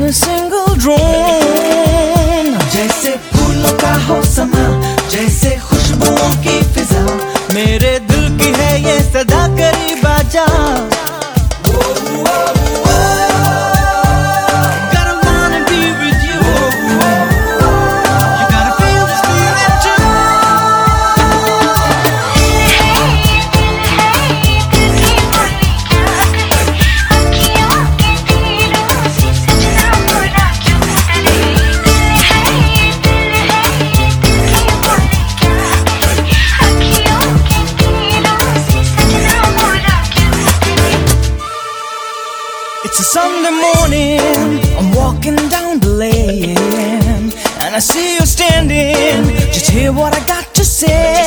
a single drone. जैसे फूलों का हो समा, जैसे खुशबुओं की फिजा, मेरे दिल की है ये सदा करीब आजा. It's a Sunday morning, I'm walking down the lane, and I see you standing, just hear what I got to say.